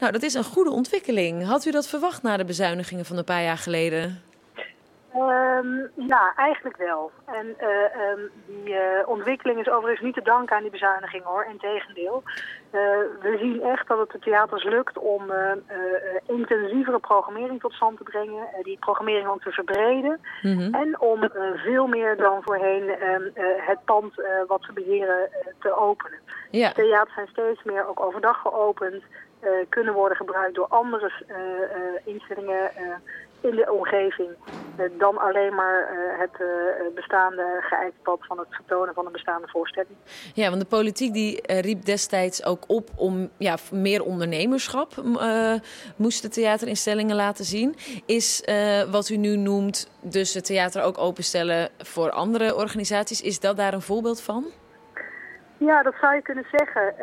Nou, dat is een goede ontwikkeling. Had u dat verwacht na de bezuinigingen van een paar jaar geleden? Ja, eigenlijk wel. En die ontwikkeling is overigens niet te danken aan die bezuiniging, hoor. Integendeel. We zien echt dat het de theaters lukt om intensievere programmering tot stand te brengen. Die programmering ook te verbreden. Mm-hmm. En om veel meer dan voorheen het pand wat ze beheren te openen. Ja. Theaters zijn steeds meer ook overdag geopend. Kunnen worden gebruikt door andere instellingen in de omgeving dan alleen maar het bestaande geëikte pad van het vertonen van een bestaande voorstelling. Ja, want de politiek die riep destijds ook op om meer ondernemerschap moesten theaterinstellingen laten zien. Is wat u nu noemt, dus het theater ook openstellen voor andere organisaties, is dat daar een voorbeeld van? Ja, dat zou je kunnen zeggen.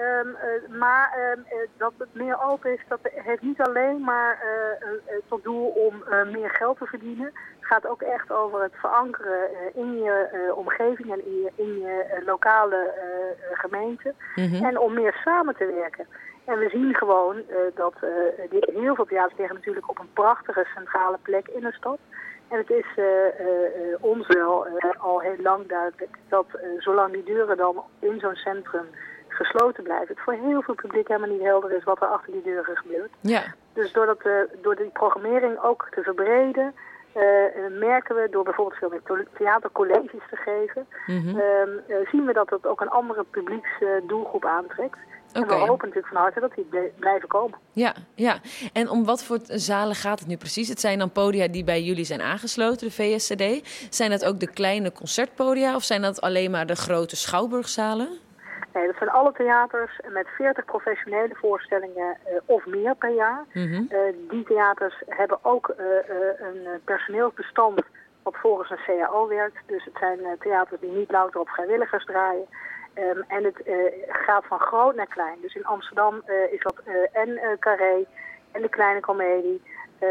Maar dat het meer open is, dat heeft niet alleen maar tot doel om meer geld te verdienen. Het gaat ook echt over het verankeren in je omgeving en in je lokale gemeente. Mm-hmm. En om meer samen te werken. En we zien gewoon dat heel veel theaters liggen natuurlijk op een prachtige centrale plek in de stad. En het is ons wel al heel lang duidelijk dat zolang die deuren dan in zo'n centrum gesloten blijven, het voor heel veel publiek helemaal niet helder is wat er achter die deuren gebeurt. Ja. Dus door die programmering ook te verbreden, merken we door bijvoorbeeld veel meer theatercolleges te geven, mm-hmm. Zien we dat het ook een andere publieksdoelgroep aantrekt. En we hopen natuurlijk van harte dat die blijven komen. Ja. En om wat voor zalen gaat het nu precies? Het zijn dan podia die bij jullie zijn aangesloten, de VSCD. Zijn dat ook de kleine concertpodia of zijn dat alleen maar de grote schouwburgzalen? Nee, dat zijn alle theaters met 40 professionele voorstellingen of meer per jaar. Mm-hmm. Die theaters hebben ook een personeelsbestand wat volgens een CAO werkt. Dus het zijn theaters die niet louter op vrijwilligers draaien. En het gaat van groot naar klein. Dus in Amsterdam is dat en Carré en de Kleine Comedie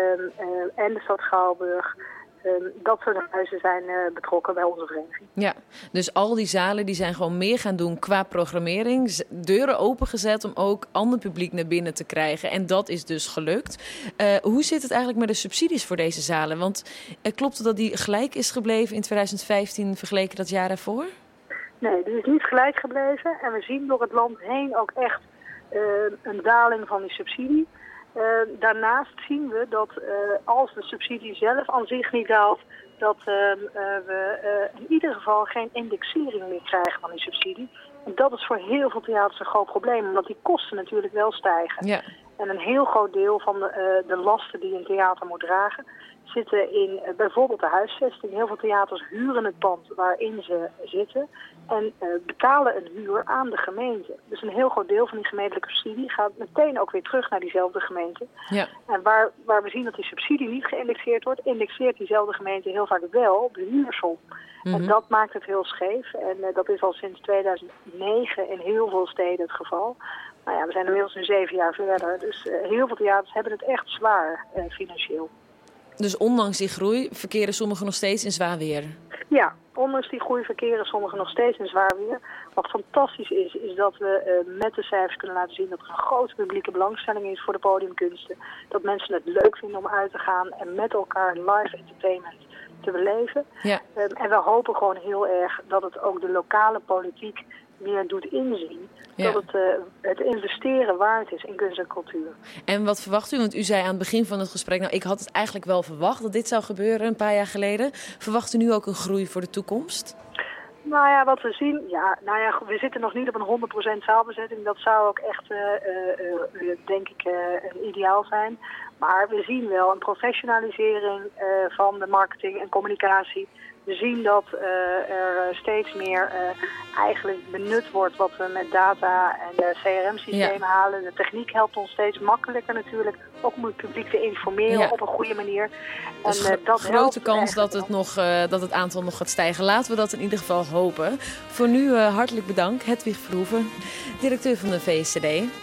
en de Stad Schouwburg. Dat soort huizen zijn betrokken bij onze vereniging. Ja, dus al die zalen die zijn gewoon meer gaan doen qua programmering. Deuren opengezet om ook ander publiek naar binnen te krijgen. En dat is dus gelukt. Hoe zit het eigenlijk met de subsidies voor deze zalen? Want klopt het dat die gelijk is gebleven in 2015 vergeleken dat jaar ervoor? Nee, die is niet gelijk gebleven. En we zien door het land heen ook echt een daling van die subsidie. Daarnaast zien we dat als de subsidie zelf aan zich niet daalt, dat we in ieder geval geen indexering meer krijgen van die subsidie. En dat is voor heel veel theaters een groot probleem, omdat die kosten natuurlijk wel stijgen. Ja. En een heel groot deel van de lasten die een theater moet dragen zitten in bijvoorbeeld de huisvesting. Heel veel theaters huren het pand waarin ze zitten en betalen een huur aan de gemeente. Dus een heel groot deel van die gemeentelijke subsidie gaat meteen ook weer terug naar diezelfde gemeente. Ja. En waar we zien dat die subsidie niet geïndexeerd wordt, indexeert diezelfde gemeente heel vaak wel de huursom. Mm-hmm. En dat maakt het heel scheef. En dat is al sinds 2009 in heel veel steden het geval. Nou ja, we zijn inmiddels nu 7 jaar verder. Dus heel veel theaters hebben het echt zwaar financieel. Dus ondanks die groei verkeren sommigen nog steeds in zwaar weer? Ja, ondanks die groei verkeren sommigen nog steeds in zwaar weer. Wat fantastisch is dat we met de cijfers kunnen laten zien dat er een grote publieke belangstelling is voor de podiumkunsten. Dat mensen het leuk vinden om uit te gaan en met elkaar live entertainment te beleven. Ja. En we hopen gewoon heel erg dat het ook de lokale politiek meer doet inzien. Ja. Dat het investeren waard is in kunst en cultuur. En wat verwacht u? Want u zei aan het begin van het gesprek, nou, ik had het eigenlijk wel verwacht dat dit zou gebeuren een paar jaar geleden. Verwacht u nu ook een groei voor de toekomst? Nou ja, wat we zien, we zitten nog niet op een 100% zaalbezetting. Dat zou ook echt, denk ik, een ideaal zijn. Maar we zien wel een professionalisering van de marketing en communicatie. We zien dat er steeds meer eigenlijk benut wordt wat we met data en CRM-systemen halen. De techniek helpt ons steeds makkelijker natuurlijk, ook om het publiek te informeren op een goede manier. Dus en, dat grote kans dat het aantal nog gaat stijgen. Laten we dat in ieder geval hopen. Voor nu hartelijk bedankt, Hedwig Verhoeven, directeur van de VSCD.